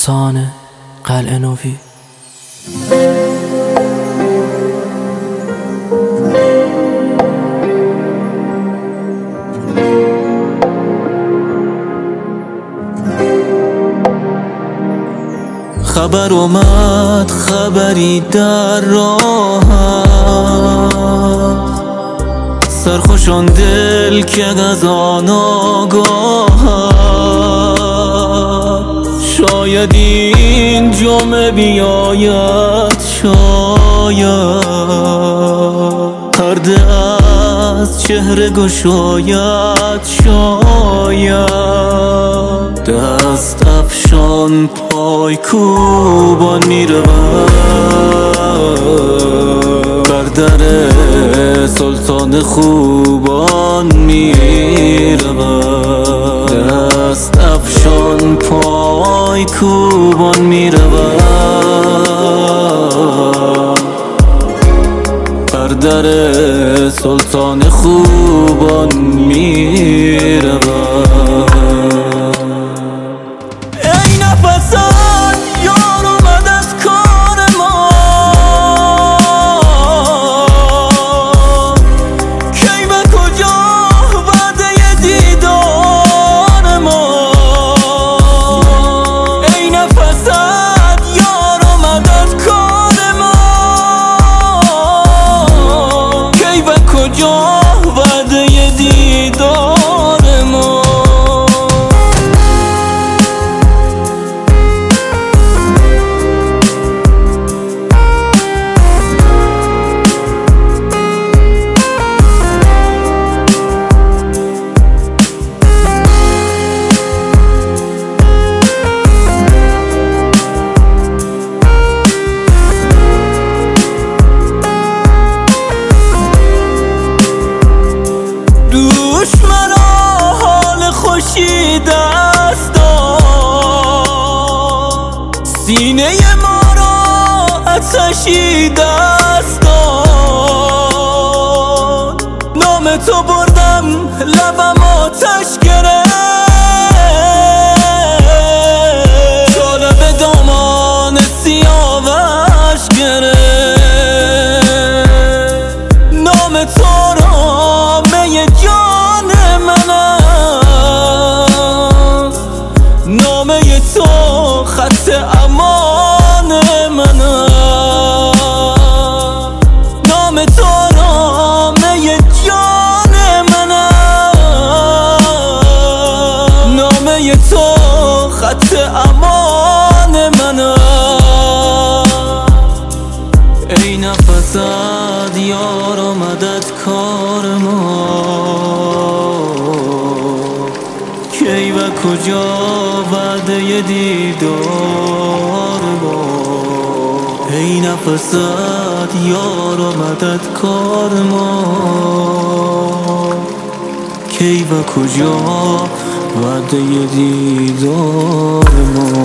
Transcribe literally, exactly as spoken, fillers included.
افسانه قلعه نوی. خبر اومد خبری در راه، سرخوشان دل که از آن آگاه، شاید این جمعه بیاید، شاید پرده از چهره گشاید، شاید دست افشان پای کوبان میرود، بر در سلطان خوبان میرود، دست افشان پای کوبان میرود، بر در سلطان خوبان میرود. ای نفسان یار اومد از کار ما، کی و کجا وعده دیدار ما، ای نفسان یار اومد از کار ما، کی و کجا وعده دیدار ما. دشمنا حال خوشی دست داد، سینه ما را آتشی دست داد، نام تو بردم لبم آتش گرفت، شعله به دامان سیاوش گرفت، نام تو را می جان من است، نامه تو خط امان من است، نام تو نامه جان من است، نامه تو خط امان من است. ای نفسد یار آمدت کار ما، کی و کجا وعده دیدار ما، ای نفسد یار آمدت کار ما، کی و کجا وعده دیدار ما.